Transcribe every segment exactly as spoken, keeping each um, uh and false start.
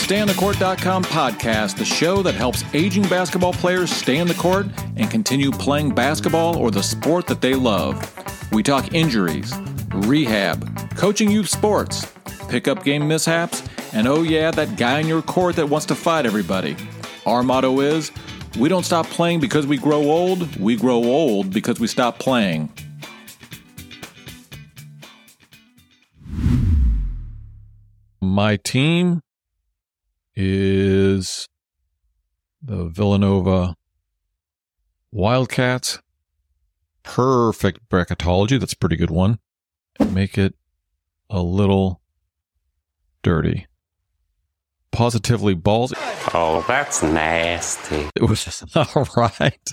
Stay On The Court dot com podcast, the show that helps aging basketball players stay on the court and continue playing basketball or the sport that they love. We talk injuries, rehab, coaching youth sports, pickup game mishaps, and oh yeah, that guy in your court that wants to fight everybody. Our motto is, we don't stop playing because we grow old, we grow old because we stop playing. My team is the Villanova Wildcats. Perfect bracketology. That's a pretty good one. Make it a little dirty. Positively ballsy. Oh, that's nasty. It was just all right.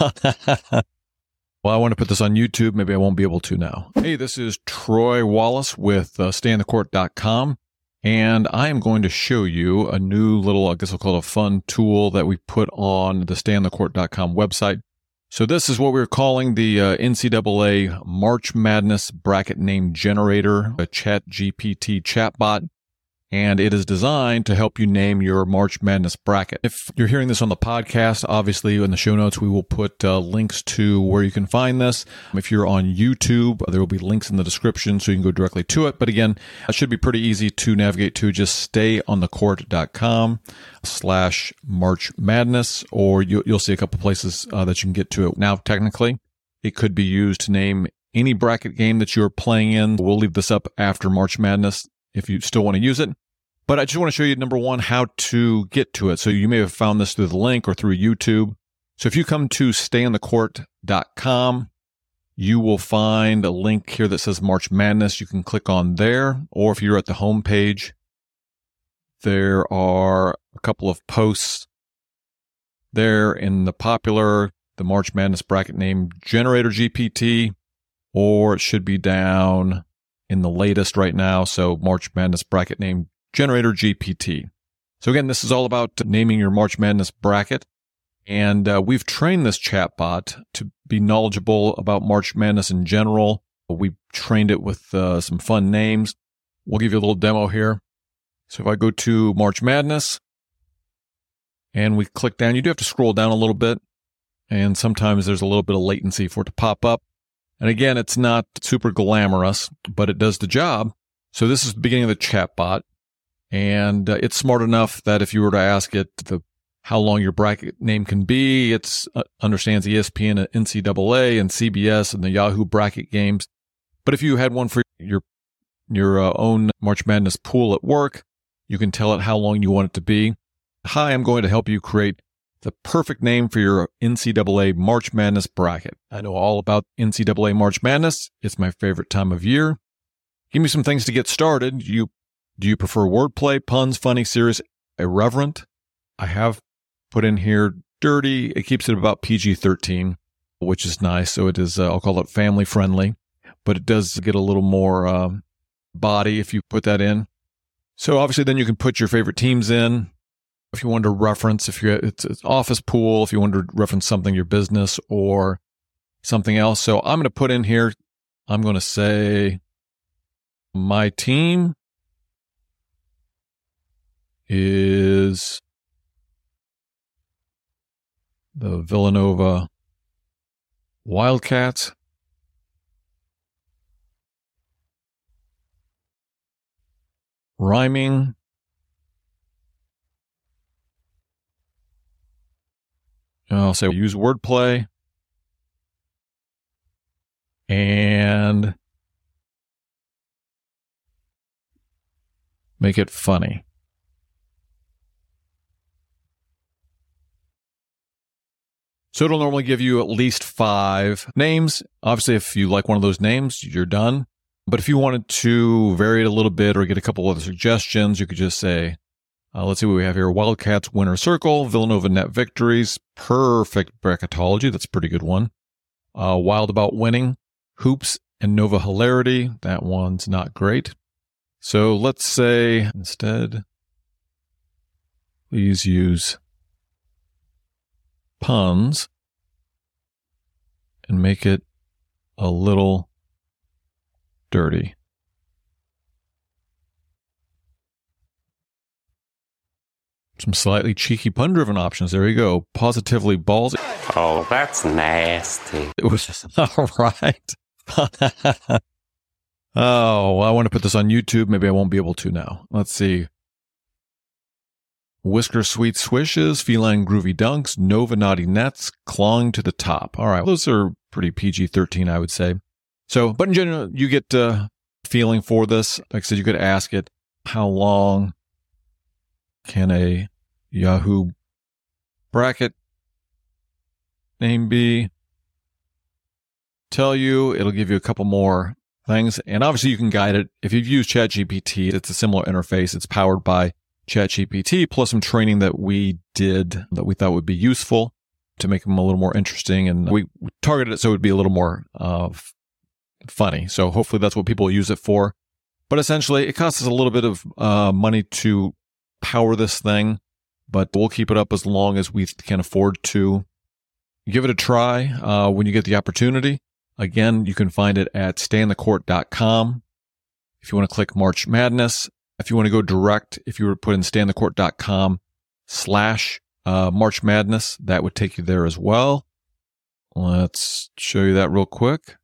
Well, I want to put this on YouTube. Maybe I won't be able to now. Hey, this is Troy Wallace with uh, Stay On The Court dot com. And I am going to show you a new little, I guess I'll call it a fun tool that we put on the Stay On The Court dot com website. So this is what we're calling the uh, N C double A March Madness Bracket Name Generator, a Chat G P T chatbot. And it is designed to help you name your March Madness bracket. If you're hearing this on the podcast, obviously in the show notes, we will put uh, links to where you can find this. If you're on YouTube, there will be links in the description so you can go directly to it. But again, it should be pretty easy to navigate to. Just stay on the court dot com slash March Madness, or you, you'll see a couple places uh, that you can get to it. Now, technically, it could be used to name any bracket game that you're playing in. We'll leave this up after March Madness if you still want to use it. But I just want to show you, number one, how to get to it. So you may have found this through the link or through YouTube. So if you come to stay on the court dot com, you will find a link here that says March Madness. You can click on there. Or if you're at the home page, there are a couple of posts there in the popular, the March Madness Bracket Name Generator G P T, or it should be down in the latest right now. So March Madness Bracket Name Generator G P T. So again, this is all about naming your March Madness bracket. And uh, we've trained this chatbot to be knowledgeable about March Madness in general. We trained it with uh, some fun names. We'll give you a little demo here. So if I go to March Madness and we click down, you do have to scroll down a little bit. And sometimes there's a little bit of latency for it to pop up. And again, it's not super glamorous, but it does the job. So this is the beginning of the chatbot. And uh, it's smart enough that if you were to ask it the how long your bracket name can be, it uh, understands E S P N, N C double A, and C B S, and the Yahoo bracket games. But if you had one for your your uh, own March Madness pool at work, you can tell it how long you want it to be. Hi, I'm going to help you create the perfect name for your N C double A March Madness bracket. I know all about N C double A March Madness. It's my favorite time of year. Give me some things to get started. You Do you prefer wordplay, puns, funny, serious, irreverent? I have put in here dirty. It keeps it about P G thirteen, which is nice. So it is, uh, I'll call it family friendly, but it does get a little more um, body if you put that in. So obviously then you can put your favorite teams in. If you want to reference, if you're, it's an office pool, if you want to reference something, your business or something else. So I'm going to put in here, I'm going to say my team is the Villanova Wildcats. Rhyming. I'll say use wordplay. And make it funny. So it'll normally give you at least five names. Obviously, if you like one of those names, you're done. But if you wanted to vary it a little bit or get a couple other suggestions, you could just say, uh, let's see what we have here. Wildcats winner circle, Villanova net victories, perfect bracketology. That's a pretty good one. Uh, Wild about winning, hoops and Nova hilarity. That one's not great. So let's say instead, please use puns and make it a little dirty. Some slightly cheeky pun-driven options. There you go. Positively ballsy. Oh, that's nasty. It was all right. Oh, well, I want to put this on YouTube. Maybe I won't be able to now. Let's see. Whisker Sweet Swishes, Feline Groovy Dunks, Nova Naughty Nets, Clawing to the Top. All right, those are pretty P G thirteen, I would say. So, but in general, you get a feeling for this. Like I said, you could ask it, how long can a Yahoo bracket name be? Tell you, it'll give you a couple more things. And obviously you can guide it. If you've used ChatGPT, it's a similar interface. It's powered by ChatGPT plus some training that we did that we thought would be useful to make them a little more interesting. And we targeted it so it would be a little more uh, f- funny. So hopefully that's what people use it for. But essentially, it costs us a little bit of uh, money to power this thing, but we'll keep it up as long as we can afford to. Give it a try uh, when you get the opportunity. Again, you can find it at stay in the court dot com. If you want to click March Madness, if you want to go direct, if you were to put in stay in the court dot com slash March Madness, that would take you there as well. Let's show you that real quick.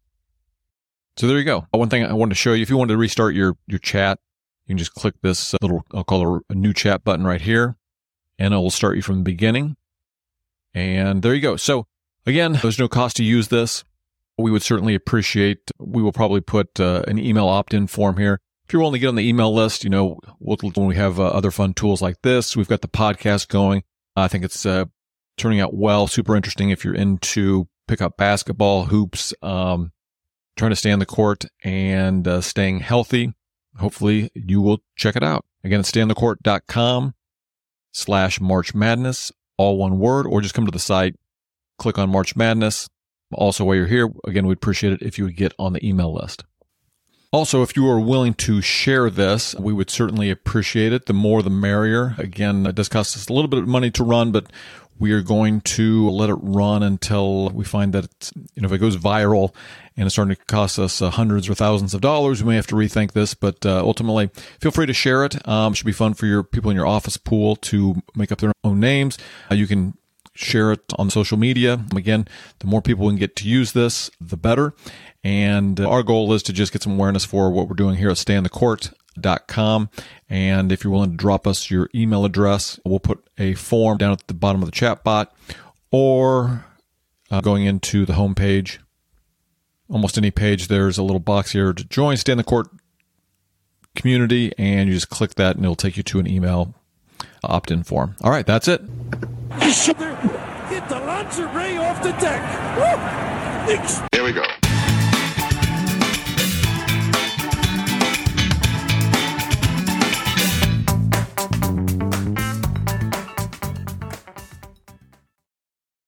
So there you go. One thing I wanted to show you, if you wanted to restart your, your chat, you can just click this little, I'll call it a new chat button right here, and it will start you from the beginning. And there you go. So again, there's no cost to use this. We would certainly appreciate, we will probably put uh, an email opt-in form here. If you're willing to get on the email list, you know, we'll, when we have uh, other fun tools like this, we've got the podcast going. I think it's uh, turning out well, super interesting if you're into pickup basketball, hoops, um, trying to stay on the court and uh, staying healthy. Hopefully you will check it out. Again, it's stay in the court dot com slash March Madness, all one word, or just come to the site, click on March Madness. Also, while you're here, again, we'd appreciate it if you would get on the email list. Also, if you are willing to share this, we would certainly appreciate it. The more, the merrier. Again, it does cost us a little bit of money to run, but we are going to let it run until we find that it's, you know, if it goes viral and it's starting to cost us uh, hundreds or thousands of dollars, we may have to rethink this. But uh, ultimately, feel free to share it. Um, it should be fun for your people in your office pool to make up their own names. Uh, you can share it on social media. Again, the more people we can get to use this, the better. And uh, our goal is to just get some awareness for what we're doing here at stay in the court dot com. And if you're willing to drop us your email address, we'll put a form down at the bottom of the chat bot, or uh, going into the homepage, almost any page, there's a little box here to join Stay in the Court community, and you just click that and it'll take you to an email opt-in form. All right, that's it. Get the launcher ray off the deck. Woo! Here we go.